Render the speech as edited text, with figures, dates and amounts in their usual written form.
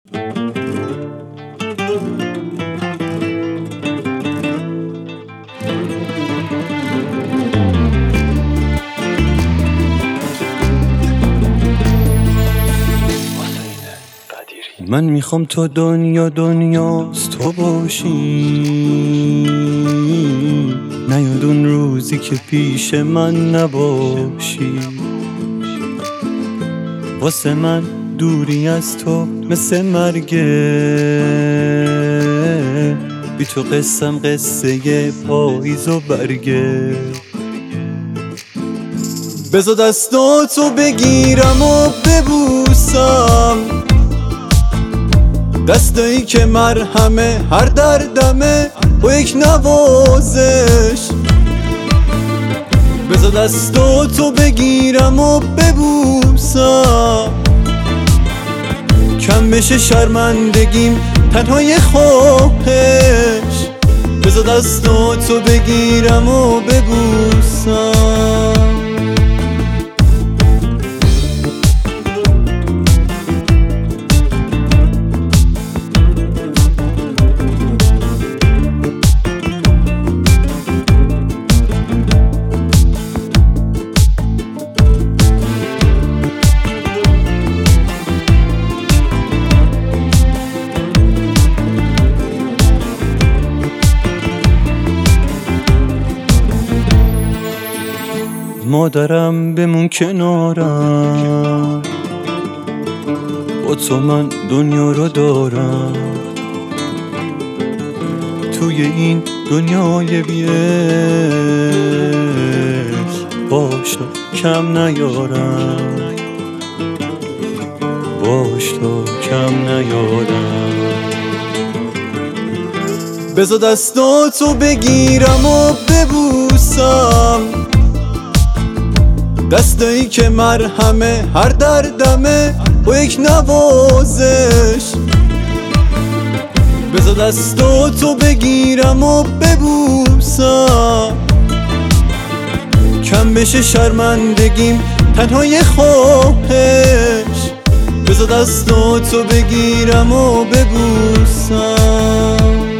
من میخوام تو دنیاست تو باشی، نیاد اون روزی که پیش من نباشی. واسه من دوری از تو مثل مرگه، بی تو قصم قصه پاییز و برگه. بذار دستاتو بگیرم و ببوسم، دستایی که مرهمه هر دردمه با یک نوازش. بذار دستاتو بگیرم و ببوسم، کم بشه شرمندگیم تنهای خواهش. بذار دستاتو بگیرم و ببوسم. مادرم بمون کنارم، با تو من دنیا رو دارم. توی این دنیای بیش باش تو کم نیارم، باش تو کم نیارم. بذار دستاتو بگیرم و ببوسم، دستایی که مرهمه هر دردمه با یک نوازش. بذار دستاتو بگیرم و ببوسم، کم بشه شرمندگیم تنهای خواهش. بذار دستاتو بگیرم و ببوسم.